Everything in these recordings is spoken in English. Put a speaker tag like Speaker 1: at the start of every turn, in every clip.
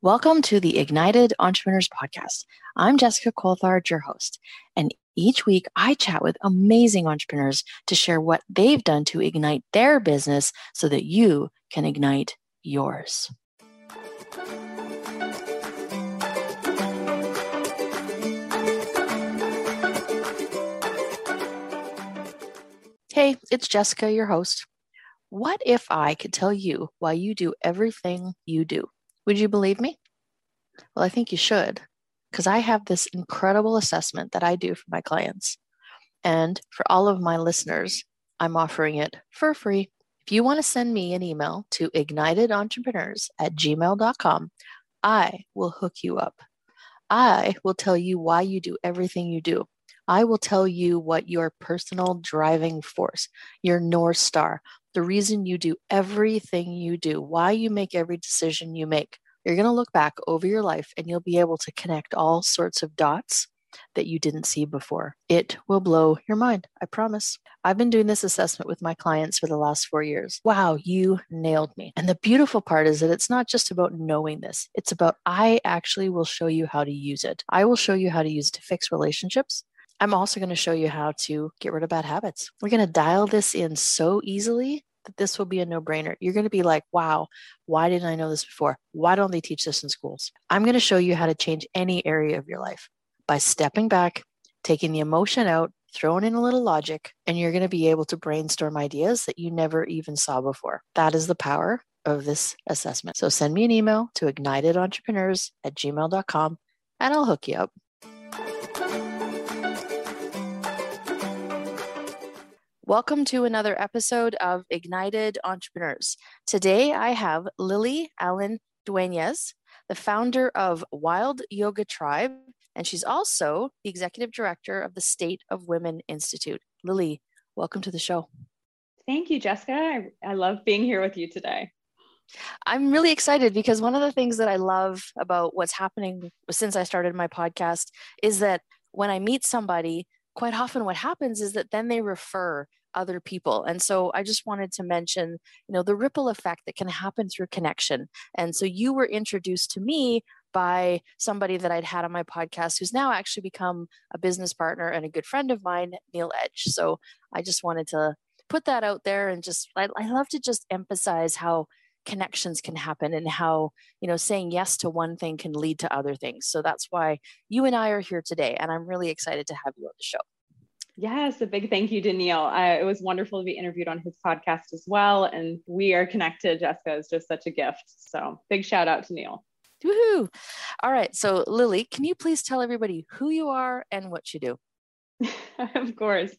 Speaker 1: Welcome to the Ignited Entrepreneurs Podcast. I'm Jessica Coulthard, your host, and each week I chat with amazing entrepreneurs to share what they've done to ignite their business so that you can ignite yours. Hey, it's Jessica, your host. What if I could tell you why you do everything you do? Would you believe me? Well, I think you should, because I have this incredible assessment that I do for my clients. And for all of my listeners, I'm offering it for free. If you want to send me an email to ignitedentrepreneurs@gmail.com, I will hook you up. I will tell you why you do everything you do. I will tell you what your personal driving force, your North Star, the reason you do everything you do, why you make every decision you make. You're going to look back over your life and you'll be able to connect all sorts of dots that you didn't see before. It will blow your mind, I promise. I've been doing this assessment with my clients for the last 4 years. Wow, you nailed me. And the beautiful part is that it's not just about knowing this. It's about I actually will show you how to use it. I will show you how to use it to fix relationships. I'm also going to show you how to get rid of bad habits. We're going to dial this in so easily that this will be a no-brainer. You're going to be like, wow, why didn't I know this before? Why don't they teach this in schools? I'm going to show you how to change any area of your life by stepping back, taking the emotion out, throwing in a little logic, and you're going to be able to brainstorm ideas that you never even saw before. That is the power of this assessment. So send me an email to ignitedentrepreneurs@gmail.com and I'll hook you up. Welcome to another episode of Ignited Entrepreneurs. Today I have Lily Allen Dueñas, the founder of Wild Yoga Tribe, and she's also the executive director of the State of Women Institute. Lily, welcome to the show.
Speaker 2: Thank you, Jessica. I love being here with you today.
Speaker 1: I'm really excited because one of the things that I love about what's happening since I started my podcast is that when I meet somebody, quite often what happens is that then they refer other people. And so I just wanted to mention, the ripple effect that can happen through connection. And so you were introduced to me by somebody that I'd had on my podcast who's now actually become a business partner and a good friend of mine, Neil Edge. So I just wanted to put that out there and I love to just emphasize how connections can happen and how, saying yes to one thing can lead to other things. So that's why you and I are here today. And I'm really excited to have you on the show.
Speaker 2: Yes, a big thank you to Neil. It was wonderful to be interviewed on his podcast as well. And we are connected. Jessica is just such a gift. So big shout out to Neil.
Speaker 1: Woohoo. All right. So Lily, can you please tell everybody who you are and what you do?
Speaker 2: Of course.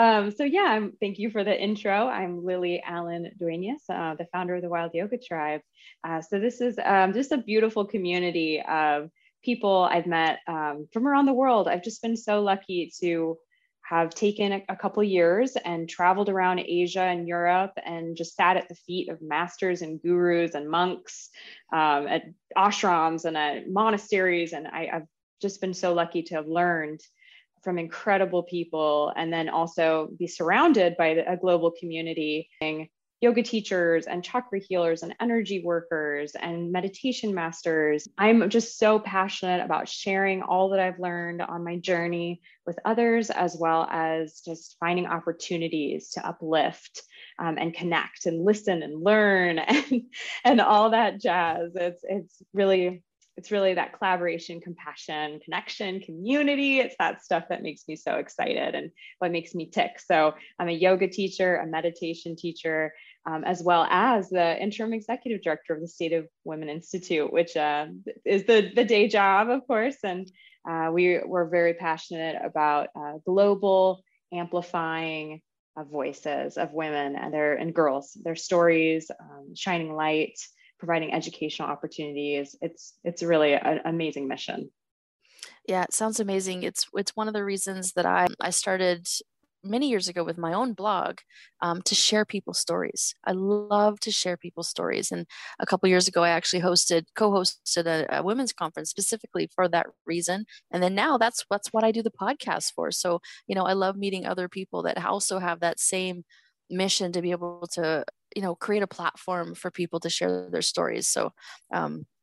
Speaker 2: Thank you for the intro. I'm Lily Allen Dueñas, the founder of the Wild Yoga Tribe. So this is just a beautiful community of people I've met from around the world. I've just been so lucky to have taken a couple years and traveled around Asia and Europe and just sat at the feet of masters and gurus and monks at ashrams and at monasteries. And I've just been so lucky to have learned from incredible people and then also be surrounded by a global community, yoga teachers and chakra healers and energy workers and meditation masters. I'm just so passionate about sharing all that I've learned on my journey with others, as well as just finding opportunities to uplift and connect and listen and learn and all that jazz. It's really that collaboration, compassion, connection, community. It's that stuff that makes me so excited and what makes me tick. So I'm a yoga teacher, a meditation teacher, as well as the interim executive director of the State of Women Institute, which is the day job, of course. And we're very passionate about global amplifying voices of women and girls, their stories, shining light, providing educational opportunities. It's really an amazing mission.
Speaker 1: Yeah, it sounds amazing. It's one of the reasons that I started many years ago with my own blog to share people's stories. I love to share people's stories. And a couple years ago, I actually co-hosted a women's conference specifically for that reason. And then now that's what I do the podcast for. So, I love meeting other people that also have that same mission to be able to create a platform for people to share their stories. So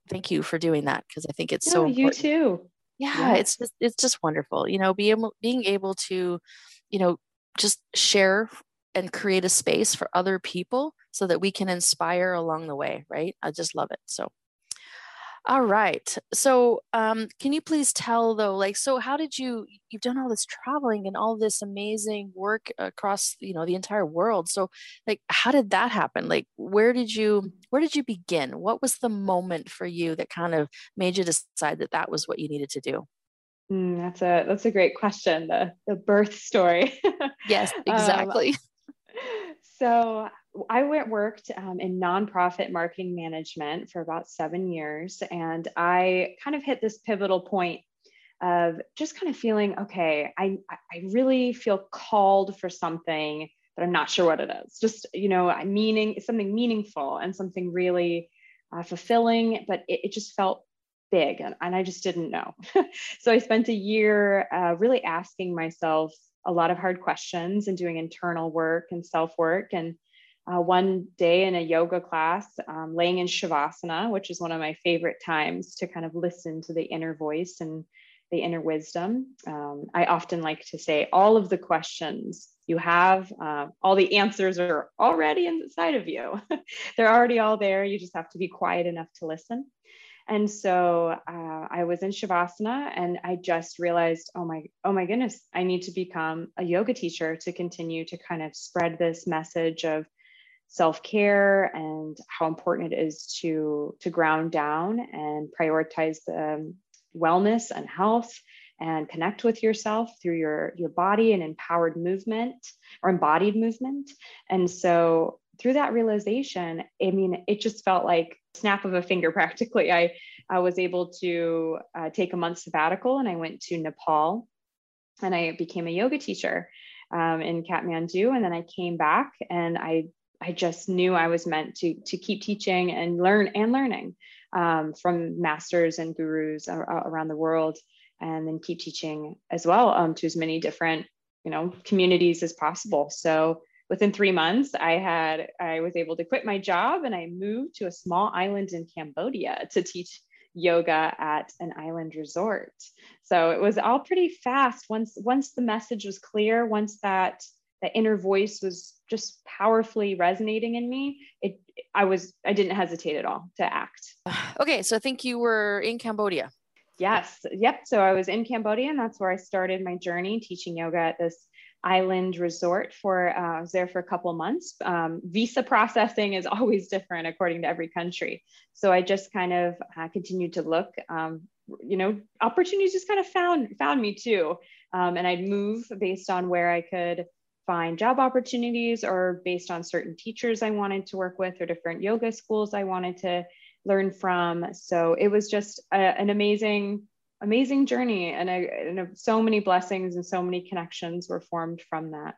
Speaker 1: thank you for doing that because I think it's
Speaker 2: No,
Speaker 1: so
Speaker 2: you
Speaker 1: important.
Speaker 2: too.
Speaker 1: Yeah,
Speaker 2: Yes.
Speaker 1: it's just wonderful, being able to, you know, just share and create a space for other people so that we can inspire along the way, right? I just love it. So, all right. So, can you please tell though, like, so how did you've done all this traveling and all this amazing work across, the entire world. So, like, how did that happen? Like, where did you begin? What was the moment for you that kind of made you decide that that was what you needed to do?
Speaker 2: That's a great question. The birth story.
Speaker 1: Yes,
Speaker 2: um,
Speaker 1: exactly.
Speaker 2: so I worked in nonprofit marketing management for about 7 years, and I kind of hit this pivotal point of just kind of feeling, okay, I really feel called for something, but I'm not sure what it is. Just, meaning something meaningful and something really fulfilling, but it just felt big, and I just didn't know. So I spent a year really asking myself a lot of hard questions and doing internal work and self work. And one day in a yoga class, laying in Shavasana, which is one of my favorite times to kind of listen to the inner voice and the inner wisdom. I often like to say, all of the questions you have, all the answers are already inside of you. They're already all there. You just have to be quiet enough to listen. And so I was in Shavasana, and I just realized, oh my goodness, I need to become a yoga teacher to continue to kind of spread this message of self-care and how important it is to ground down and prioritize wellness and health and connect with yourself through your body and empowered movement or embodied movement. And so through that realization, I mean, it just felt like snap of a finger practically. I was able to take a month sabbatical, and I went to Nepal, and I became a yoga teacher in Kathmandu. And then I came back, and I just knew I was meant to keep teaching and learning from masters and gurus around the world, and then keep teaching as well to as many different communities as possible. So within 3 months, I was able to quit my job, and I moved to a small island in Cambodia to teach yoga at an island resort. So it was all pretty fast. Once the message was clear, once that the inner voice was just powerfully resonating in me, I didn't hesitate at all to act.
Speaker 1: Okay, so I think you were in Cambodia.
Speaker 2: Yes, yep. So I was in Cambodia, and that's where I started my journey teaching yoga at this island resort. I was there for a couple of months. Visa processing is always different according to every country. So I just kind of continued to look. Opportunities just kind of found me too, and I'd move based on where I could find job opportunities, or based on certain teachers I wanted to work with, or different yoga schools I wanted to learn from. So it was just an amazing journey, and so many blessings and so many connections were formed from that.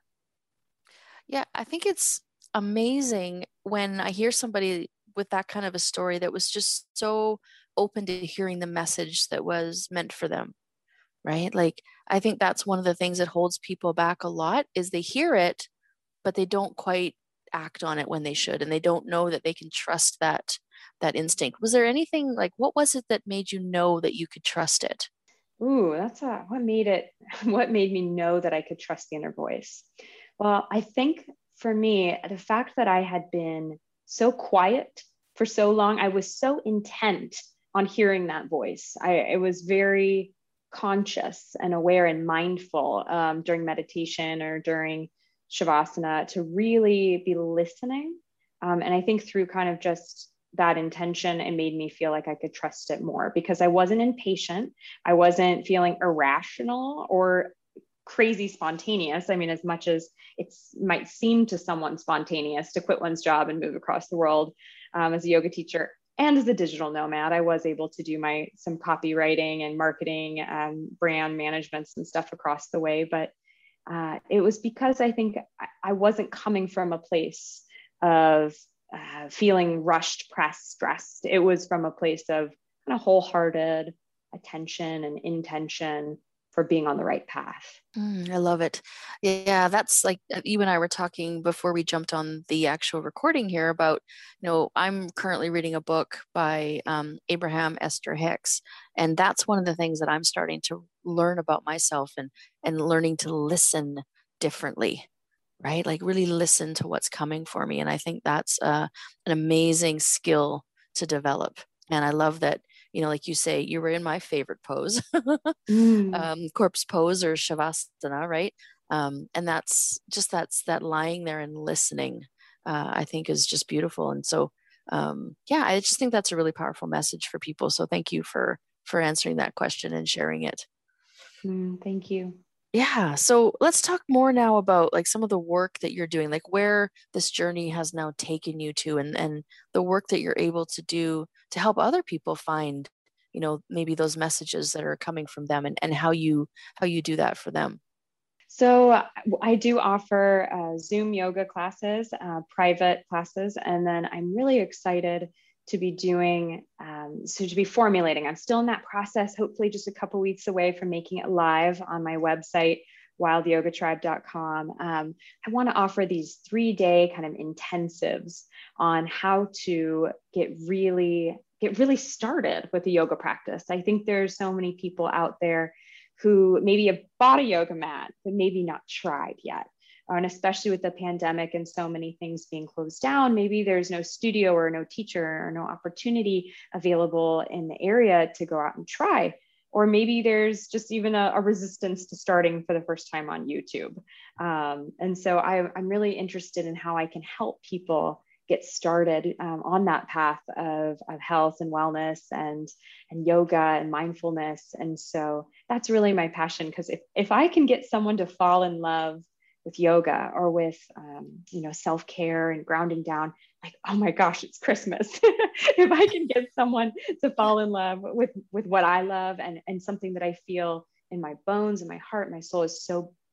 Speaker 1: Yeah, I think it's amazing when I hear somebody with that kind of a story that was just so open to hearing the message that was meant for them, right? Like, I think that's one of the things that holds people back a lot is they hear it, but they don't quite act on it when they should, and they don't know that they can trust that instinct. Was there anything like what was it that made you know that you could trust it?
Speaker 2: Ooh, what made it, what made me know that I could trust the inner voice. Well, I think for me, the fact that I had been so quiet for so long, I was so intent on hearing that voice. I was very conscious and aware and mindful during meditation or during Shavasana to really be listening. And I think through kind of just that intention, it made me feel like I could trust it more because I wasn't impatient. I wasn't feeling irrational or crazy spontaneous. I mean, as much as it might seem to someone spontaneous to quit one's job and move across the world as a yoga teacher and as a digital nomad, I was able to do some copywriting and marketing, brand management, and stuff across the way. But it was because I think I wasn't coming from a place of feeling rushed, pressed, stressed. It was from a place of kind of wholehearted attention and intention for being on the right path.
Speaker 1: I love it. Yeah, that's like you and I were talking before we jumped on the actual recording here about, I'm currently reading a book by Abraham Esther Hicks, and that's one of the things that I'm starting to learn about myself and learning to listen differently, right? Like really listen to what's coming for me, and I think that's an amazing skill to develop. And I love that, like you say, you were in my favorite pose.
Speaker 2: Mm.
Speaker 1: Corpse pose or shavasana, right? And that's that lying there and listening, I think is just beautiful. And so, yeah, I just think that's a really powerful message for people. So thank you for answering that question and sharing it.
Speaker 2: Thank you.
Speaker 1: Yeah. So let's talk more now about like some of the work that you're doing, like where this journey has now taken you to and the work that you're able to do to help other people find, maybe those messages that are coming from them and how you do that for them.
Speaker 2: So I do offer Zoom yoga classes, private classes, and then I'm really excited to be doing, to be formulating. I'm still in that process, hopefully just a couple weeks away from making it live on my website, wildyogatribe.com. I want to offer these 3-day kind of intensives on how to get really started with the yoga practice. I think there's so many people out there who maybe have bought a yoga mat, but maybe not tried yet. And especially with the pandemic and so many things being closed down, maybe there's no studio or no teacher or no opportunity available in the area to go out and try. Or maybe there's just even a resistance to starting for the first time on YouTube. And so I'm really interested in how I can help people get started on that path of health and wellness and yoga and mindfulness. And so that's really my passion, because if I can get someone to fall in love with yoga or with self-care and grounding down, like, oh my gosh, it's Christmas. If I can get someone to fall in love with what I love and something that I feel in my bones and my heart, my soul is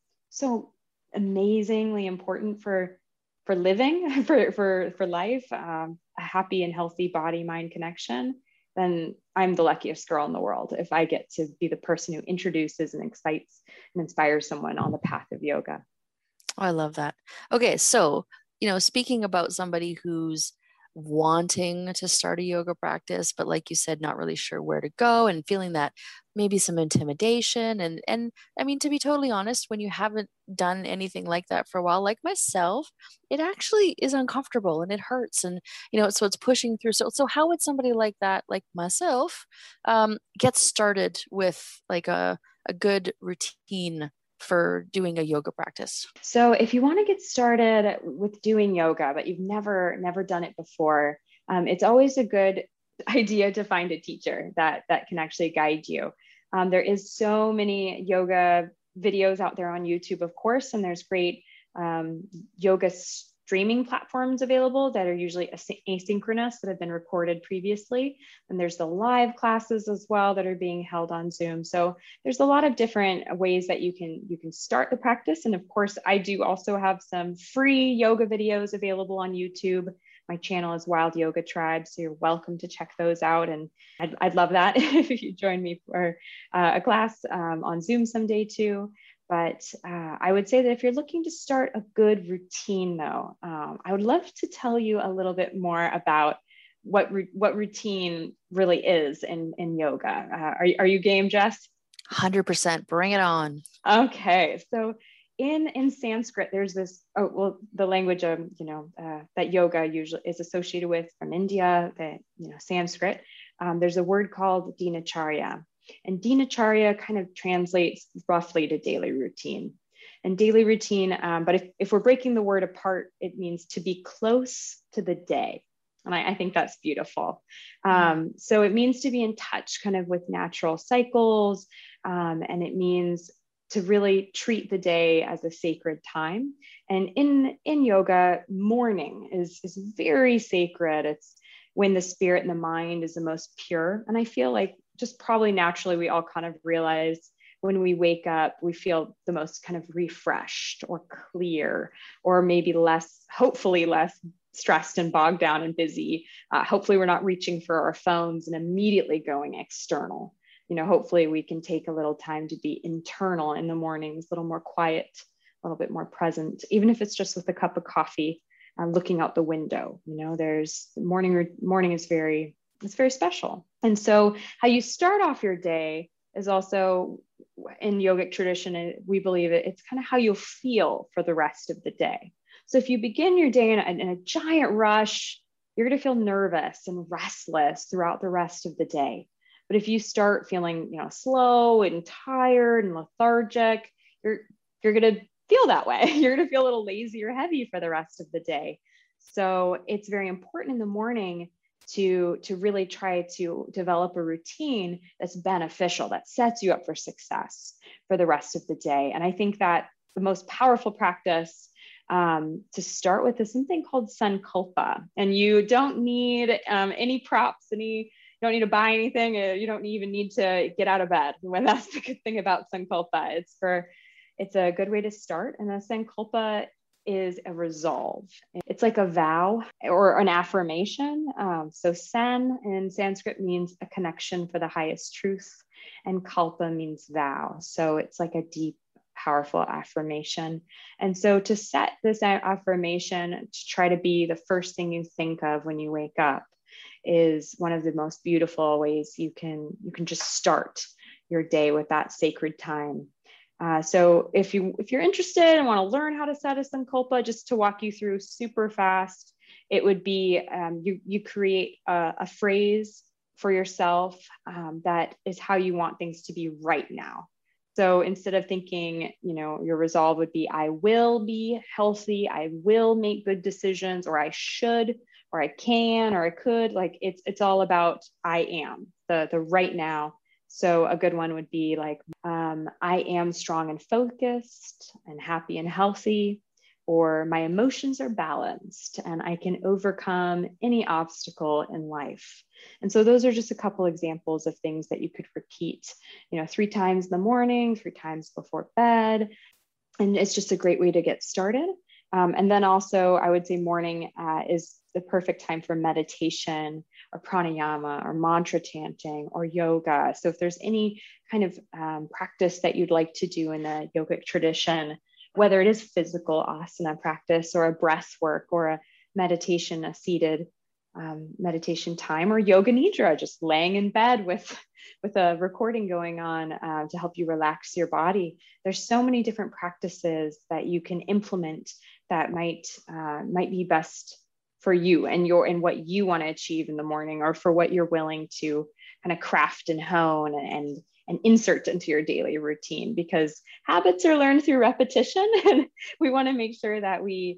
Speaker 2: so amazingly important for living, for life, a happy and healthy body mind connection, then I'm the luckiest girl in the world if I get to be the person who introduces and excites and inspires someone on the path of yoga.
Speaker 1: Oh, I love that. Okay, so, speaking about somebody who's wanting to start a yoga practice, but like you said, not really sure where to go and feeling that maybe some intimidation and I mean, to be totally honest, when you haven't done anything like that for a while, like myself, it actually is uncomfortable and it hurts and so it's pushing through. So how would somebody like that, like myself, get started with like a good routine for doing a yoga practice?
Speaker 2: So if you want to get started with doing yoga, but you've never done it before, it's always a good idea to find a teacher that can actually guide you. There is so many yoga videos out there on YouTube, of course, and there's great yoga streaming platforms available that are usually asynchronous, that have been recorded previously. And there's the live classes as well that are being held on Zoom. So there's a lot of different ways that you can start the practice. And of course, I do also have some free yoga videos available on YouTube. My channel is Wild Yoga Tribe, so you're welcome to check those out. And I'd love that if you join me for a class on Zoom someday too. But I would say that if you're looking to start a good routine, though, I would love to tell you a little bit more about what routine really is in yoga. Are you game, Jess?
Speaker 1: 100%. Bring it on.
Speaker 2: Okay, so in Sanskrit, there's this the language that yoga usually is associated with from India, Sanskrit. There's a word called dinacharya. And dinacharya kind of translates roughly to daily routine. And daily routine, but if we're breaking the word apart, it means to be close to the day. And I think that's beautiful. So it means to be in touch kind of with natural cycles. And it means to really treat the day as a sacred time. And in yoga, morning is very sacred. It's when the spirit and the mind is the most pure. And I feel like just probably naturally, we all kind of realize when we wake up, we feel the most kind of refreshed or clear, or maybe hopefully less stressed and bogged down and busy. Hopefully we're not reaching for our phones and immediately going external. hopefully we can take a little time to be internal in the mornings, a little more quiet, a little bit more present, even if it's just with a cup of coffee, looking out the window. There's morning is it's very special. And so how you start off your day is also, in yogic tradition, we believe it's kind of how you'll feel for the rest of the day. So if you begin your day in a giant rush, you're going to feel nervous and restless throughout the rest of the day. But if you start feeling, slow and tired and lethargic, you're going to feel that way. You're going to feel a little lazy or heavy for the rest of the day. So it's very important in the morning to really try to develop a routine that's beneficial, that sets you up for success for the rest of the day. And I think that the most powerful practice to start with is something called Sankalpa. And you don't need any props, you don't need to buy anything. You don't even need to get out of bed. When that's the good thing about Sankalpa, it's a good way to start. And a Sankalpa is a resolve. It's like a vow or an affirmation. So San in Sanskrit means a connection for the highest truth, and Kalpa means vow. So it's like a deep, powerful affirmation. And so to set this affirmation to try to be the first thing you think of when you wake up is one of the most beautiful ways you can just start your day with that sacred time. So if you're interested and want to learn how to set a Sankalpa, just to walk you through super fast, it would be you create a phrase for yourself that is how you want things to be right now. So instead of thinking, your resolve would be, I will be healthy, I will make good decisions, or I should, or I can, or I could. Like it's all about I am, the right now. So a good one would be like, I am strong and focused and happy and healthy, or my emotions are balanced and I can overcome any obstacle in life. And so those are just a couple examples of things that you could repeat, 3 times in the morning, 3 times before bed. And it's just a great way to get started. And then also I would say morning is the perfect time for meditation or pranayama or mantra chanting or yoga. So if there's any kind of practice that you'd like to do in the yogic tradition, whether it is physical asana practice or a breath work or a meditation, a seated meditation time, or yoga nidra, just laying in bed with a recording going on to help you relax your body. There's so many different practices that you can implement that might be best for you and what you want to achieve in the morning, or for what you're willing to kind of craft and hone and insert into your daily routine, because habits are learned through repetition. And we want to make sure that we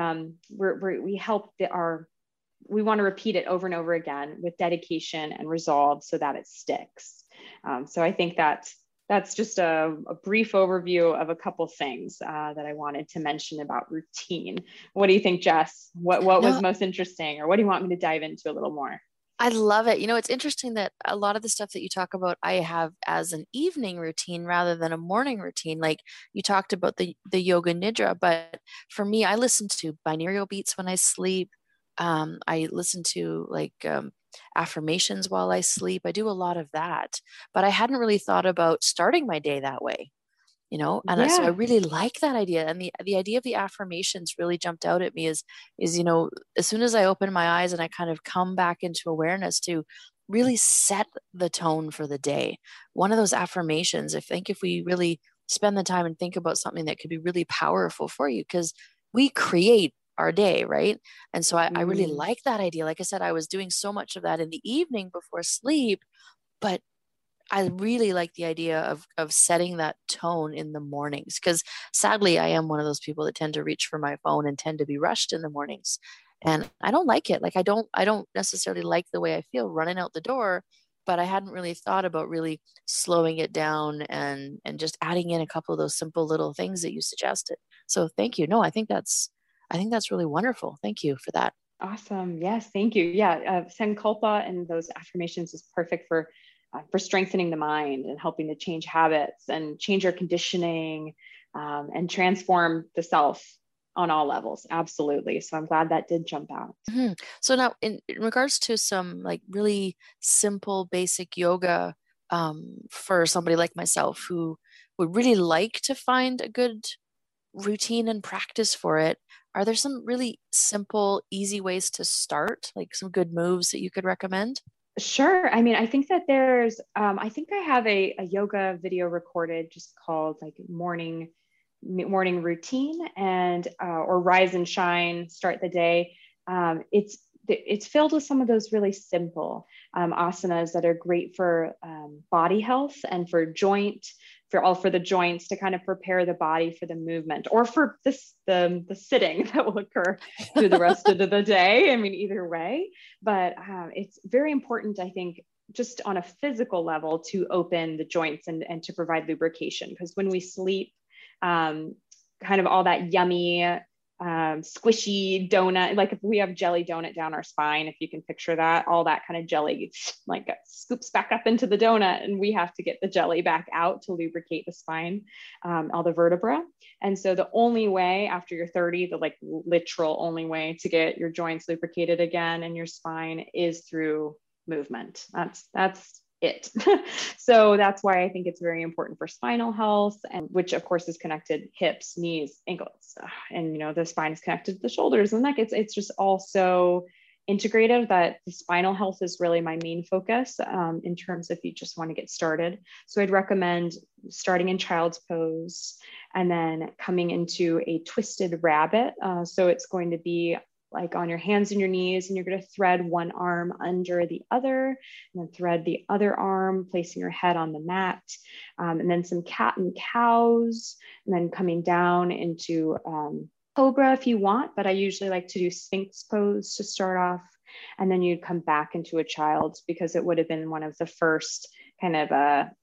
Speaker 2: want to repeat it over and over again with dedication and resolve so that it sticks. So I think that's just a brief overview of a couple things that I wanted to mention about routine. What do you think, Jess? What was most interesting, or what do you want me to dive into a little more?
Speaker 1: I love it. It's interesting that a lot of the stuff that you talk about, I have as an evening routine rather than a morning routine. Like you talked about the yoga nidra, but for me, I listen to binaural beats when I sleep. I listen to affirmations while I sleep. I do a lot of that, but I hadn't really thought about starting my day that way. And so I really like that idea. And the idea of the affirmations really jumped out at me is, as soon as I open my eyes and I kind of come back into awareness to really set the tone for the day. One of those affirmations, I think if we really spend the time and think about something that could be really powerful for you, because we create our day, right? And so I really like that idea. Like I said, I was doing so much of that in the evening before sleep, but I really like the idea of setting that tone in the mornings, because sadly I am one of those people that tend to reach for my phone and tend to be rushed in the mornings. And I don't like it. Like I don't necessarily like the way I feel running out the door, but I hadn't really thought about really slowing it down and just adding in a couple of those simple little things that you suggested. So thank you. No, I think that's really wonderful. Thank you for that.
Speaker 2: Awesome. Yes, thank you. Yeah, Sankalpa and those affirmations is perfect for strengthening the mind and helping to change habits and change our conditioning and transform the self on all levels. Absolutely. So I'm glad that did jump out.
Speaker 1: So now in regards to some like really simple basic yoga, for somebody like myself who would really like to find a good routine and practice for it, are there some really simple, easy ways to start, like some good moves that you could recommend?
Speaker 2: Sure. I mean, I think that there's, I think I have a yoga video recorded just called like morning routine and or rise and shine, start the day. It's filled with some of those really simple asanas that are great for body health and for the joints to kind of prepare the body for the movement or for the sitting that will occur through the rest of the day. I mean, either way, but it's very important, I think, just on a physical level to open the joints and to provide lubrication. Because when we sleep, kind of all that yummy, squishy donut, like if we have jelly donut down our spine, if you can picture that, all that kind of jelly like scoops back up into the donut, and we have to get the jelly back out to lubricate the spine, all the vertebra. And so the only way after you're 30, the like literal only way to get your joints lubricated again and your spine is through movement. That's it. So that's why I think it's very important for spinal health, and which of course is connected hips, knees, ankles, and the spine is connected to the shoulders and neck. It's just also integrative that the spinal health is really my main focus in terms of if you just want to get started. So I'd recommend starting in child's pose and then coming into a twisted rabbit. So it's going to be like on your hands and your knees, and you're going to thread one arm under the other, and then thread the other arm, placing your head on the mat, and then some cat and cows, and then coming down into cobra if you want, but I usually like to do sphinx pose to start off. And then you'd come back into a child's because it would have been one of the first kind of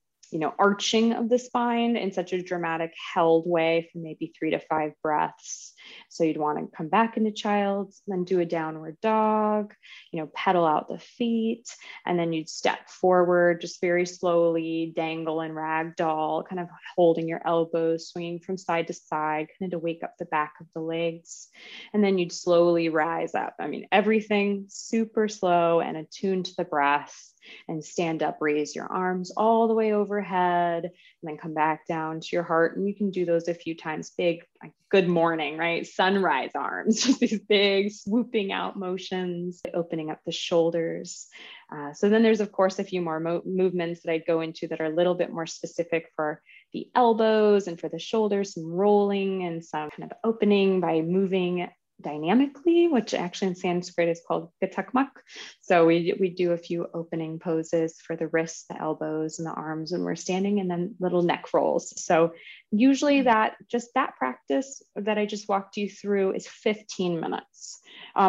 Speaker 2: arching of the spine in such a dramatic held way for maybe 3 to 5 breaths. So you'd want to come back into child's, then do a downward dog, pedal out the feet, and then you'd step forward, just very slowly, dangle and ragdoll, kind of holding your elbows, swinging from side to side, kind of to wake up the back of the legs. And then you'd slowly rise up. I mean, everything super slow and attuned to the breath. And stand up, raise your arms all the way overhead, and then come back down to your heart. And you can do those a few times. Big, like good morning, right? Sunrise arms, just these big swooping out motions, opening up the shoulders. So then there's, of course, a few more movements that I'd go into that are a little bit more specific for the elbows and for the shoulders, some rolling and some kind of opening by moving dynamically, which actually in Sanskrit is called Gatakmak. So we do a few opening poses for the wrists, the elbows, and the arms when we're standing, and then little neck rolls. So usually that practice that I just walked you through is 15 minutes.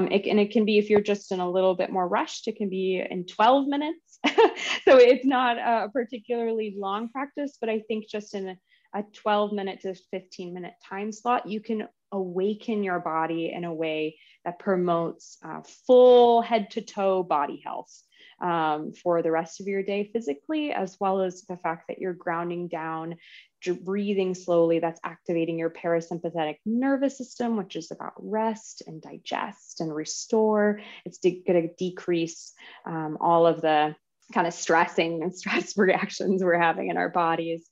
Speaker 2: It can be, if you're just in a little bit more rushed, it can be in 12 minutes. So it's not a particularly long practice, but I think just in a 12-minute to 15-minute time slot, you can awaken your body in a way that promotes full head to toe body health for the rest of your day physically, as well as the fact that you're grounding down, breathing slowly. That's activating your parasympathetic nervous system, which is about rest and digest and restore. It's going to decrease all of the kind of stressing and stress reactions we're having in our bodies.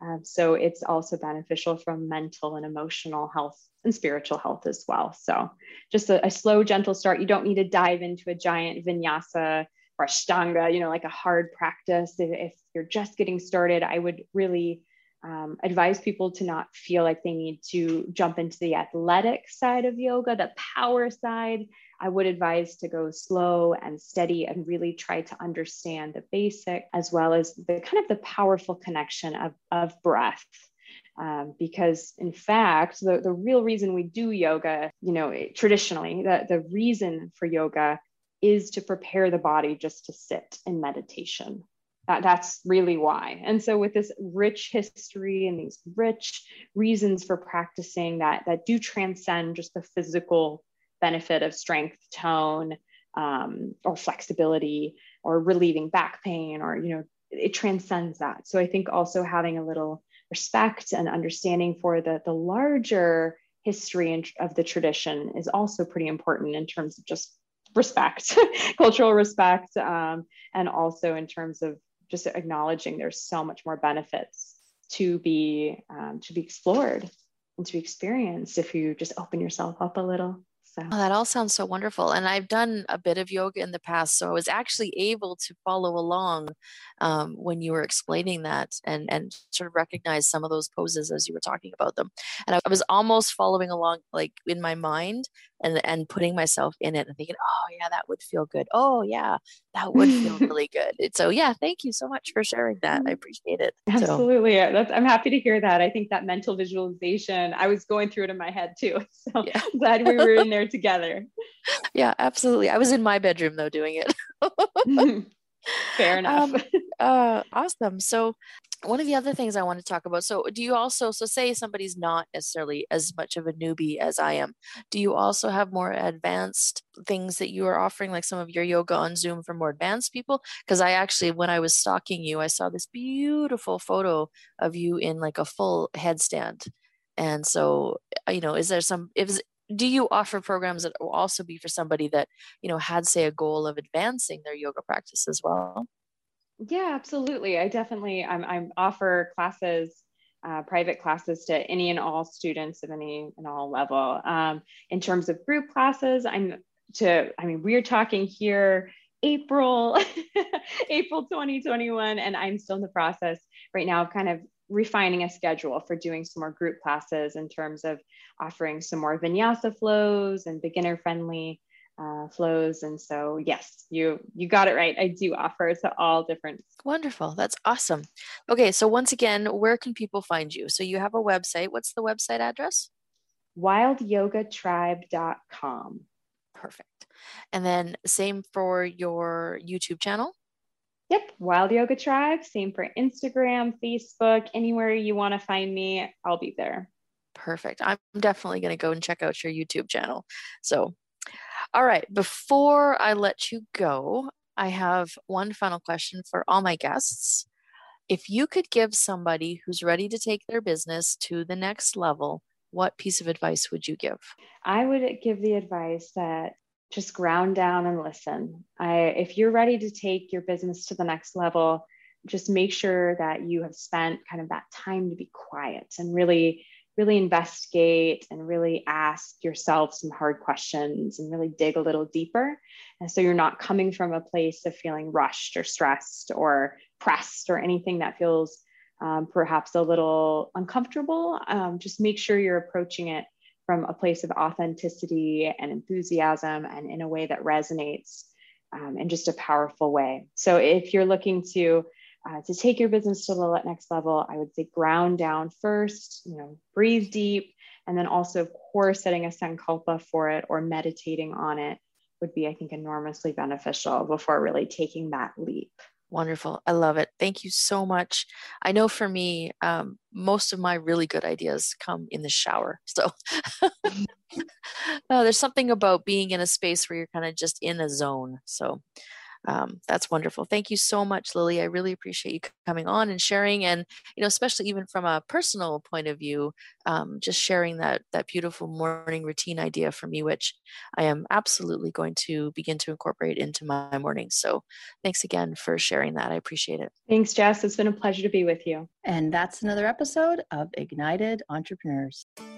Speaker 2: So it's also beneficial from mental and emotional health and spiritual health as well. So just a slow, gentle start. You don't need to dive into a giant vinyasa or ashtanga, like a hard practice. If you're just getting started, I would really advise people to not feel like they need to jump into the athletic side of yoga, the power side. I would advise to go slow and steady and really try to understand the basic, as well as the kind of the powerful connection of breath. Because in fact, the real reason we do yoga, traditionally, the reason for yoga is to prepare the body just to sit in meditation. That's really why. And so with this rich history and these rich reasons for practicing that do transcend just the physical benefit of strength, tone, or flexibility, or relieving back pain, or, it transcends that. So I think also having a little respect and understanding for the larger history of the tradition is also pretty important in terms of just respect, cultural respect, and also in terms of just acknowledging there's so much more benefits to be explored and to be experienced if you just open yourself up a little. So
Speaker 1: Oh, that all sounds so wonderful. And I've done a bit of yoga in the past, so I was actually able to follow along when you were explaining that and sort of recognize some of those poses as you were talking about them. And I was almost following along like in my mind and putting myself in it and thinking, oh yeah, that would feel good. Oh yeah, that would feel really good. So yeah, thank you so much for sharing that. I appreciate it. So
Speaker 2: absolutely. I'm happy to hear that. I think that mental visualization, I was going through it in my head too. So
Speaker 1: yeah.
Speaker 2: I'm glad we were in there together.
Speaker 1: Yeah, absolutely. I was in my bedroom though doing it.
Speaker 2: Fair enough.
Speaker 1: Awesome. So one of the other things I want to talk about, so do you also, so say somebody's not necessarily as much of a newbie as I am, do you also have more advanced things that you are offering, like some of your yoga on Zoom for more advanced people? Because I actually, when I was stalking you, I saw this beautiful photo of you in like a full headstand. And so, is there do you offer programs that will also be for somebody that, had, say, a goal of advancing their yoga practice as well?
Speaker 2: Yeah, absolutely. I definitely I offer classes, private classes to any and all students of any and all level. In terms of group classes, we're talking here April, April 2021, and I'm still in the process right now of kind of refining a schedule for doing some more group classes in terms of offering some more vinyasa flows and beginner friendly flows. And so, yes, you got it right. I do offer to all different.
Speaker 1: Wonderful. That's awesome. Okay, so once again, where can people find you? So you have a website. What's the website address?
Speaker 2: wildyogatribe.com.
Speaker 1: Perfect. And then same for your YouTube channel?
Speaker 2: Yep, Wild Yoga Tribe. Same for Instagram, Facebook, anywhere you want to find me, I'll be there.
Speaker 1: Perfect. I'm definitely going to go and check out your YouTube channel. So, all right, before I let you go, I have one final question for all my guests. If you could give somebody who's ready to take their business to the next level, what piece of advice would you give?
Speaker 2: I would give the advice that just ground down and listen. If you're ready to take your business to the next level, just make sure that you have spent kind of that time to be quiet and really, really investigate and really ask yourself some hard questions and really dig a little deeper. And so you're not coming from a place of feeling rushed or stressed or pressed or anything that feels perhaps a little uncomfortable. Just make sure you're approaching it from a place of authenticity and enthusiasm and in a way that resonates in just a powerful way. So if you're looking to take your business to the next level, I would say ground down first, breathe deep, and then also, of course, setting a sankalpa for it or meditating on it would be, I think, enormously beneficial before really taking that leap.
Speaker 1: Wonderful. I love it. Thank you so much. I know for me, most of my really good ideas come in the shower. So there's something about being in a space where you're kind of just in a zone. So that's wonderful. Thank you so much, Lily. I really appreciate you coming on and sharing, and especially even from a personal point of view, just sharing that beautiful morning routine idea for me, which I am absolutely going to begin to incorporate into my mornings. So, thanks again for sharing that. I appreciate it.
Speaker 2: Thanks, Jess. It's been a pleasure to be with you.
Speaker 3: And that's another episode of Ignited Entrepreneurs.